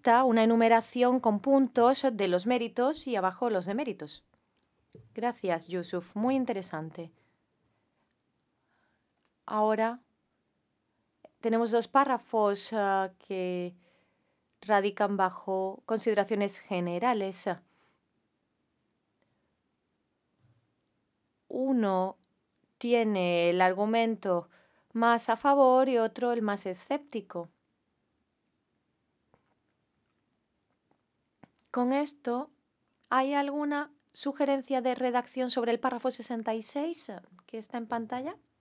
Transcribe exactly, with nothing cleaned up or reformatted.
lista, una enumeración con puntos de los méritos y abajo los deméritos. Gracias, Yusuf. Muy interesante. Ahora tenemos dos párrafos uh, que radican bajo consideraciones generales. Uno tiene el argumento más a favor y otro el más escéptico. Con esto, ¿hay alguna sugerencia de redacción sobre el párrafo sesenta y seis que está en pantalla?